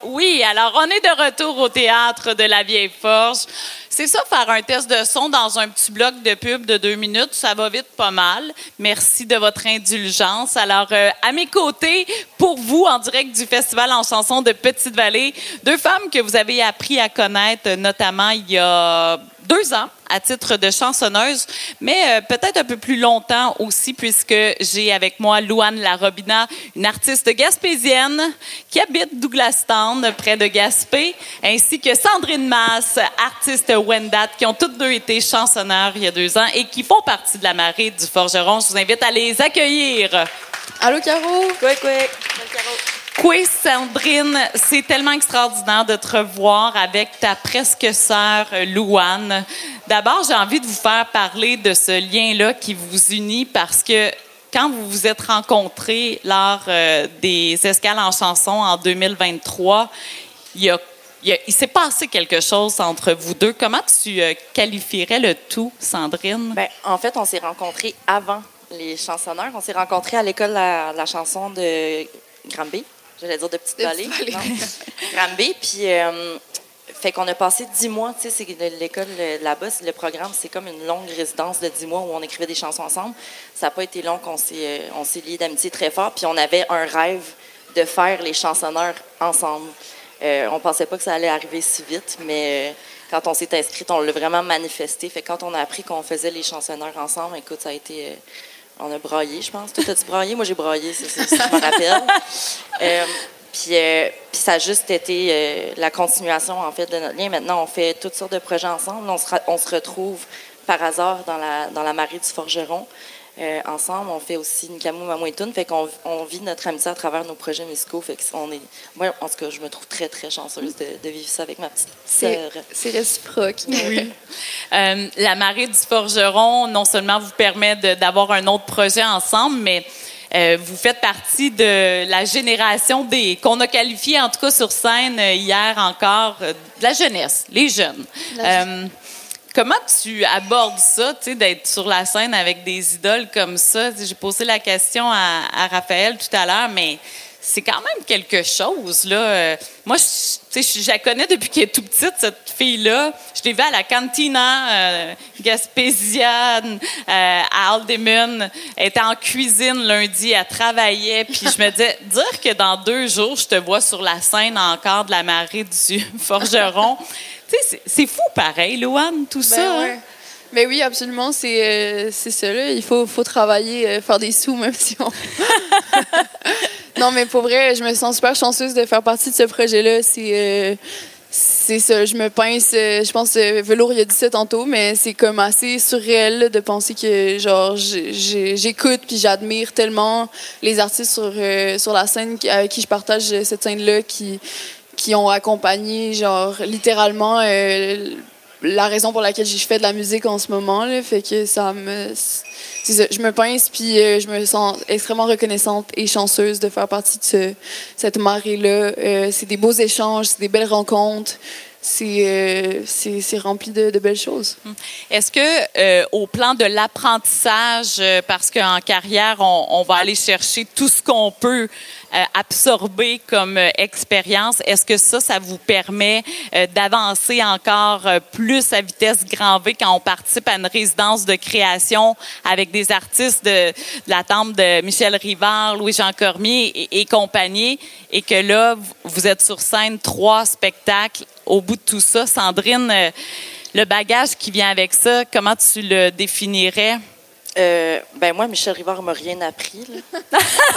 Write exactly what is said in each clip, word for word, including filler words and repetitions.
Oui, alors on est de retour au théâtre de la Vieille Forge. C'est ça, faire un test de son dans un petit bloc de pub de deux minutes, ça va vite pas mal. Merci de votre indulgence. Alors, euh, à mes côtés, pour vous, en direct du Festival en chansons de Petite-Vallée, deux femmes que vous avez appris à connaître, notamment il y a deux ans, à titre de chansonneuse, mais euh, peut-être un peu plus longtemps aussi, puisque j'ai avec moi Louane Larobina, une artiste gaspésienne qui habite Douglastown, près de Gaspé, ainsi que Sandrine Masse, artiste Wendat, qui ont toutes deux été chansonneurs il y a deux ans et qui font partie de la marée du Forgeron. Je vous invite à les accueillir. Allô, Caro? Couic, couic. Allô, Caro. Oui, Sandrine, c'est tellement extraordinaire de te revoir avec ta presque sœur Louane. D'abord, j'ai envie de vous faire parler de ce lien-là qui vous unit parce que quand vous vous êtes rencontrés lors euh, des escales en chanson en deux mille vingt-trois, il, y a, il, y a, il s'est passé quelque chose entre vous deux. Comment tu euh, qualifierais le tout, Sandrine? Bien, en fait, on s'est rencontrés avant les chansonneurs. On s'est rencontrés à l'école de la, la chanson de Granby. J'allais dire de Petite-Vallée. Granby. Puis, euh, fait qu'on a passé dix mois. Tu sais, c'est l'école là-bas, le programme, c'est comme une longue résidence de dix mois où on écrivait des chansons ensemble. Ça n'a pas été long qu'on s'est, on s'est liés d'amitié très fort. Puis, on avait un rêve de faire les chansonneurs ensemble. Euh, on ne pensait pas que ça allait arriver si vite, mais euh, quand on s'est inscrite, on l'a vraiment manifesté. Fait que quand on a appris qu'on faisait les chansonneurs ensemble, écoute, ça a été... Euh, on a braillé, je pense. Toi, as-tu braillé? Moi, j'ai braillé, c'est ça, si je me rappelle. Euh, puis, euh, puis ça a juste été euh, la continuation, en fait, de notre lien. Maintenant, on fait toutes sortes de projets ensemble. On se, on se retrouve par hasard dans la, dans la marée du Forgeron. Euh, ensemble, on fait aussi Nikamou Mamouetoun. Fait qu'on on vit notre amitié à travers nos projets musicaux. Fait qu'on est... Moi, en tout cas, je me trouve très, très chanceuse de, de vivre ça avec ma petite sœur. C'est réciproque. Oui. euh, la marée du Forgeron, non seulement vous permet de, d'avoir un autre projet ensemble, mais euh, vous faites partie de la génération des qu'on a qualifié, en tout cas sur scène hier encore, de la jeunesse, les jeunes. La euh, Comment tu abordes ça, tu sais, d'être sur la scène avec des idoles comme ça? J'ai posé la question à, à Raphaël tout à l'heure, mais c'est quand même quelque chose, là. Moi, je, je la connais depuis qu'elle est toute petite, cette fille-là. Je l'ai vue à la cantina euh, gaspésienne euh, à Aldemune. Elle était en cuisine lundi, elle travaillait. Puis je me disais, dire que dans deux jours, je te vois sur la scène encore de la marée du Forgeron... C'est, c'est fou pareil, Louane, tout ben ça. Ouais. Hein? Mais oui, absolument, c'est, euh, c'est ça. Là. Il faut, faut travailler, euh, faire des sous, même si on... Non, mais pour vrai, je me sens super chanceuse de faire partie de ce projet-là. C'est, euh, c'est ça, je me pince. Euh, je pense que Velours, il a dit ça tantôt, mais c'est comme assez surréel là, de penser que genre j'ai, j'écoute puis j'admire tellement les artistes sur, euh, sur la scène avec qui je partage cette scène-là, qui... qui ont accompagné, genre, littéralement, euh, la raison pour laquelle je fais de la musique en ce moment, là, fait que ça me... C'est ça, je me pince, puis euh, je me sens extrêmement reconnaissante et chanceuse de faire partie de ce, cette marée-là. Euh, c'est des beaux échanges, c'est des belles rencontres. C'est, euh, c'est, c'est rempli de, de belles choses. Est-ce que, euh, au plan de l'apprentissage, euh, parce qu'en carrière, on, on va aller chercher tout ce qu'on peut euh, absorber comme euh, expérience, est-ce que ça, ça vous permet euh, d'avancer encore euh, plus à vitesse grand V quand on participe à une résidence de création avec des artistes de, de la temple de Michel Rivard, Louis-Jean Cormier et, et compagnie, et que là, vous êtes sur scène, trois spectacles. Au bout de tout ça, Sandrine, euh, le bagage qui vient avec ça, comment tu le définirais? Euh, ben moi, Michel Rivard m'a rien appris. Là.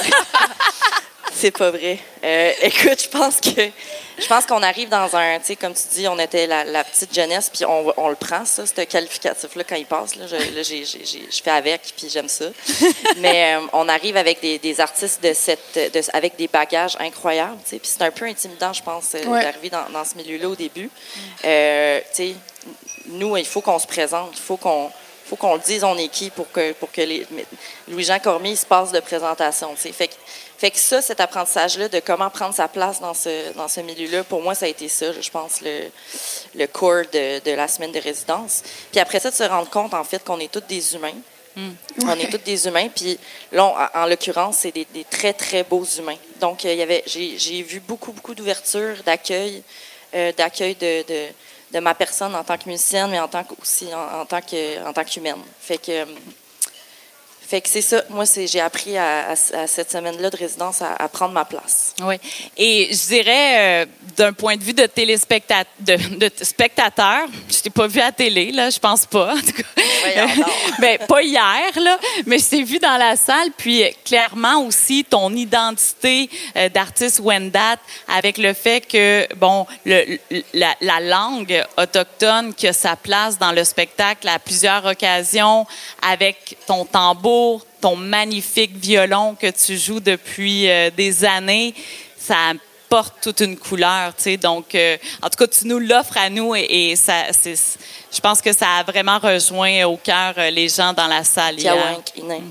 C'est pas vrai. Euh, écoute, je pense que je pense qu'on arrive dans un, tu sais, comme tu dis, on était la, la petite jeunesse, puis on, on le prend, ça, ce qualificatif-là, quand il passe. Là, je, là, j'ai, j'ai, j'ai, je fais avec, puis j'aime ça. Mais euh, on arrive avec des, des artistes de cette, de, avec des bagages incroyables, tu sais, puis c'est un peu intimidant, je pense, ouais. d'arriver dans, dans ce milieu-là au début. Euh, tu sais, nous, il faut qu'on se présente, il faut qu'on faut qu'on le dise, on est qui pour que, pour que les, Louis-Jean Cormier se passe de présentation, tu sais. Fait que Fait que ça, cet apprentissage-là de comment prendre sa place dans ce, dans ce milieu-là, pour moi, ça a été ça, je pense, le, le core de, de la semaine de résidence. Puis après ça, de se rendre compte, en fait, qu'on est tous des humains. Mm. On est tous des humains. Puis là, on, en l'occurrence, c'est des, des très, très beaux humains. Donc, il y avait, j'ai, j'ai vu beaucoup, beaucoup d'ouverture, d'accueil, euh, d'accueil de, de, de ma personne en tant que musicienne, mais en tant que, aussi en, en tant que, en tant qu'humaine. Fait que, fait que c'est ça. Moi, c'est, j'ai appris à, à, à cette semaine-là de résidence à, à prendre ma place. Oui. Et je dirais, euh, d'un point de vue de téléspectateur, de, de spectateur, je t'ai pas vu à la télé, là, je pense pas, en tout cas. Voyons, ben, pas hier, là, mais je t'ai vu dans la salle, puis clairement aussi ton identité euh, d'artiste Wendat avec le fait que, bon, le, la, la langue autochtone qui a sa place dans le spectacle à plusieurs occasions, avec ton tambour, ton magnifique violon que tu joues depuis euh, des années, ça porte toute une couleur, tu sais. Donc, euh, en tout cas, tu nous l'offres à nous et, et ça, c'est, je pense que ça a vraiment rejoint au cœur euh, les gens dans la salle hier. Mm-hmm.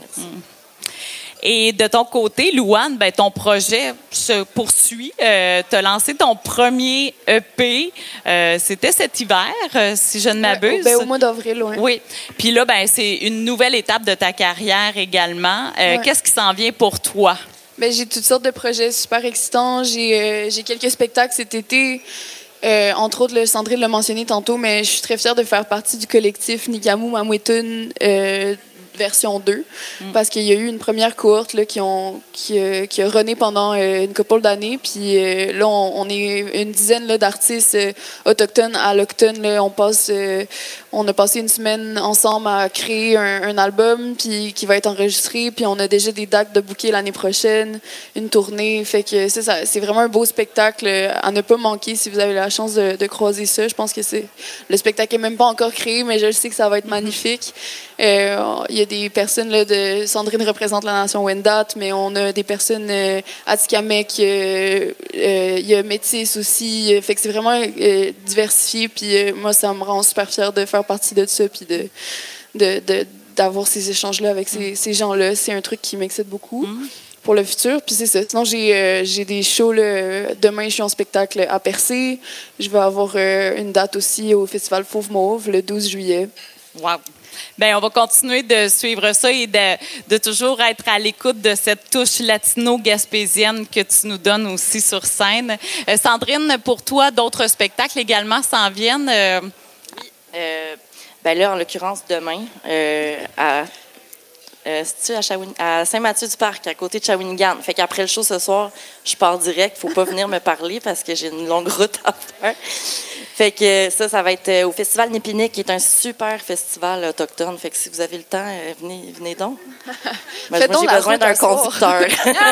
Et de ton côté, Louane, ben, ton projet se poursuit. Euh, tu as lancé ton premier E P. Euh, c'était cet hiver, euh, si je ne m'abuse. Ouais, ben, au mois d'avril, oui. Oui. Puis là, ben, c'est une nouvelle étape de ta carrière également. Euh, ouais. Qu'est-ce qui s'en vient pour toi? Ben, j'ai toutes sortes de projets super excitants. J'ai, euh, j'ai quelques spectacles cet été. Euh, entre autres, le Sandrine l'a mentionné tantôt, mais je suis très fière de faire partie du collectif Nikamu Mamwetun euh, version deux, mm. parce qu'il y a eu une première cohorte là, qui, ont, qui, euh, qui a runné pendant euh, une couple d'années. Puis euh, là, on, on est une dizaine là, d'artistes euh, autochtones à l'Octone. Là, on, passe, euh, on a passé une semaine ensemble à créer un, un album puis, qui va être enregistré. Puis on a déjà des dates de booker l'année prochaine, une tournée. Fait que c'est, ça, c'est vraiment un beau spectacle à ne pas manquer si vous avez la chance de, de croiser ça. Je pense que c'est le spectacle n'est même pas encore créé, mais je sais que ça va être magnifique. Euh, il y a des personnes, là, de Sandrine représente la nation Wendat, mais on a des personnes euh, Atikamekw, euh, euh, il y a Métis aussi, euh, fait que c'est vraiment euh, diversifié, puis euh, moi, ça me rend super fière de faire partie de ça, puis de, de, de, d'avoir ces échanges-là avec ces, ces gens-là. C'est un truc qui m'excite beaucoup. Mm-hmm. Pour le futur, puis c'est ça. Sinon, j'ai, euh, j'ai des shows, là. Demain, je suis en spectacle à Percé. Je vais avoir euh, une date aussi au Festival Fauve Mauve, le douze juillet. Wow! Bien, on va continuer de suivre ça et de, de toujours être à l'écoute de cette touche latino-gaspésienne que tu nous donnes aussi sur scène. Euh, Sandrine, pour toi, d'autres spectacles également s'en viennent? Euh... Oui. Euh, ben là, en l'occurrence, demain, euh, à, euh, c'est-tu à, Shawin- à Saint-Mathieu-du-Parc, à côté de Shawinigan. Fait qu'après le show ce soir, je pars direct. Faut pas venir me parler parce que j'ai une longue route à faire. Fait que ça, ça va être au Festival Népinique, qui est un super festival autochtone. Fait que si vous avez le temps, venez, venez donc. Ben, moi, j'ai besoin d'un conducteur.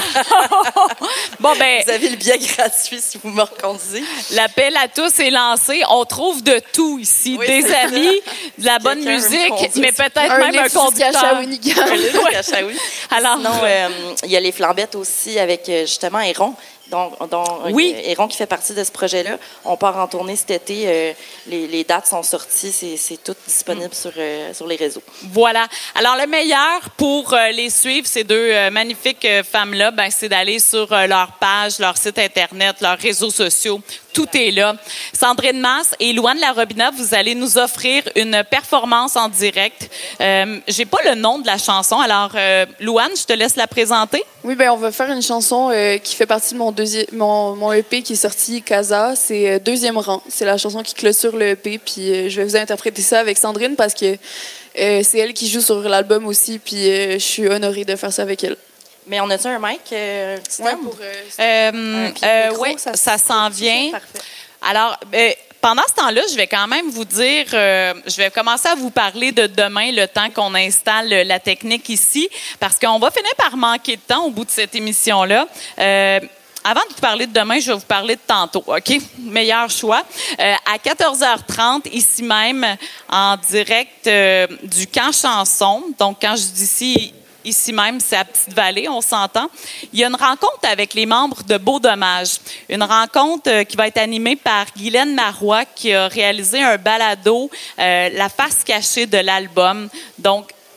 Bon, ben, vous avez le billet gratuit si vous me reconduisez. L'appel à tous est lancé. On trouve de tout ici. Oui, des amis, de la bonne musique, mais peut-être un même un conducteur. À Shawinigan. Un à Shawinigan. Alors, sinon, euh, il y a les flambettes aussi avec justement Héron. Donc, donc oui. Héron qui fait partie de ce projet-là. On part en tournée cet été. Euh, les, les dates sont sorties. C'est, c'est tout disponible mm. sur, euh, sur les réseaux. Voilà. Alors, le meilleur pour euh, les suivre, ces deux euh, magnifiques euh, femmes-là, ben, c'est d'aller sur euh, leur page, leur site Internet, leurs réseaux sociaux. Tout est là. Sandrine Masse et Louane Larobina, vous allez nous offrir une performance en direct. Euh, j'ai pas le nom de la chanson. Alors, euh, Louane, je te laisse la présenter. Oui, ben on va faire une chanson euh, qui fait partie de mon, deuxi- mon, mon E P qui est sorti, Casa. C'est euh, Deuxième rang. C'est la chanson qui clôture le E P. Puis euh, je vais vous interpréter ça avec Sandrine parce que euh, c'est elle qui joue sur l'album aussi. Puis euh, je suis honorée de faire ça avec elle. Mais on a-tu un mic? Euh, ouais, pour, euh, euh, euh, oui, ça, ça s'en vient. Parfait. Alors, euh, pendant ce temps-là, je vais quand même vous dire, euh, je vais commencer à vous parler de demain, le temps qu'on installe la technique ici, parce qu'on va finir par manquer de temps au bout de cette émission-là. Euh, Avant de vous parler de demain, je vais vous parler de tantôt, OK? Meilleur choix. Euh, à quatorze heures trente, ici même, en direct euh, du Camp Chanson. Donc, quand je dis ici... Ici même, c'est à Petite-Vallée, on s'entend. Il y a une rencontre avec les membres de Beau Dommage. Une rencontre euh, qui va être animée par Guylaine Marois, qui a réalisé un balado, euh, La face cachée de l'album. Donc,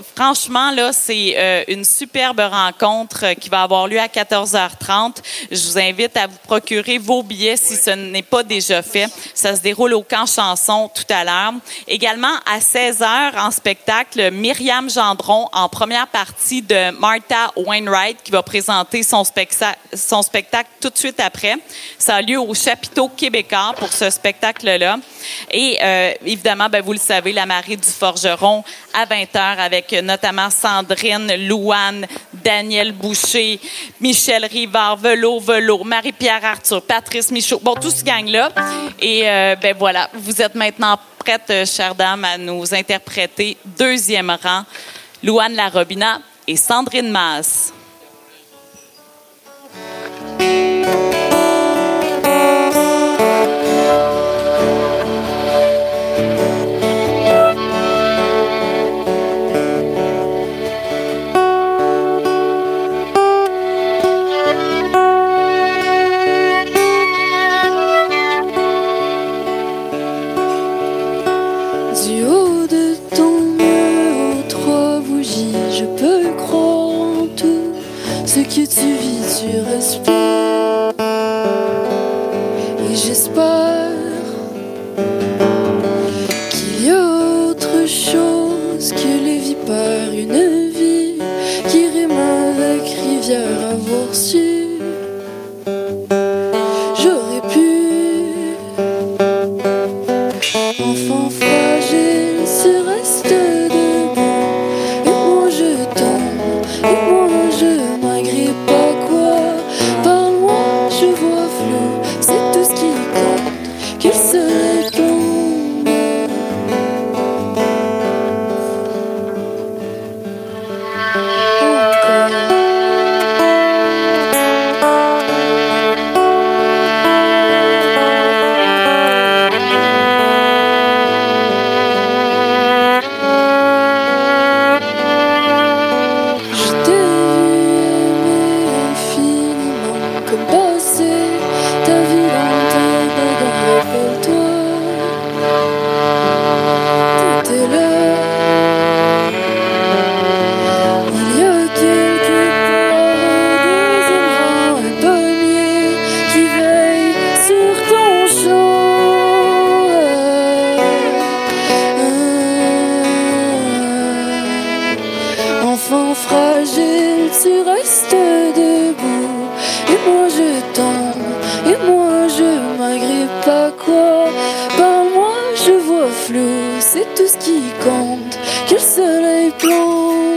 franchement, là, c'est euh, une superbe rencontre euh, qui va avoir lieu à quatorze heures trente. Je vous invite à vous procurer vos billets si ce n'est pas déjà fait. Ça se déroule au Camp Chanson tout à l'heure. Également, à seize heures, en spectacle, Myriam Gendron, en première partie de Martha Wainwright, qui va présenter son, specta- son spectacle tout de suite après. Ça a lieu au Chapiteau québécois pour ce spectacle-là. Et euh, évidemment, ben, vous le savez, la marée du Forgeron à vingt heures avec notamment Sandrine, Louane, Daniel Boucher, Michel Rivard, Velo, Velo, Marie-Pierre Arthur, Patrice Michaud. Bon, tout ce gang-là. Et euh, ben voilà, vous êtes maintenant prêtes, chères dames, à nous interpréter deuxième rang, Louane Larobina et Sandrine Masse. Du haut de ton mur aux trois bougies, je peux croire en tout ce que tu vis, tu respires. Et j'espère qu'il y a autre chose que les vipères, une vie qui rime avec rivière, avoir su. J'aurais pu, enfant fragile, se reste debout. Et moi je tombe, et moi je m'agrippe à quoi. Parle-moi, je vois flou, c'est tout ce qui compte, qu'il se tombe. Enfant fragile, tu restes debout. Et moi je tombe, et moi je m'agrippe à quoi. Parle-moi, je vois flou, c'est tout ce qui compte, que le soleil plombe.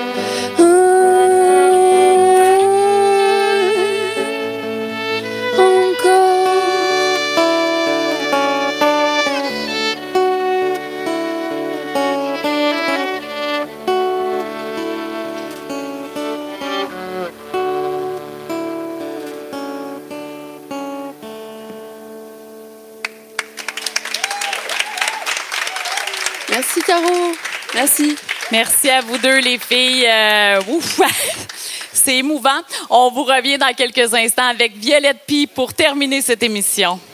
Merci Caro, merci. Merci à vous deux, les filles. Euh, ouf, c'est émouvant. On vous revient dans quelques instants avec Violette Pie pour terminer cette émission.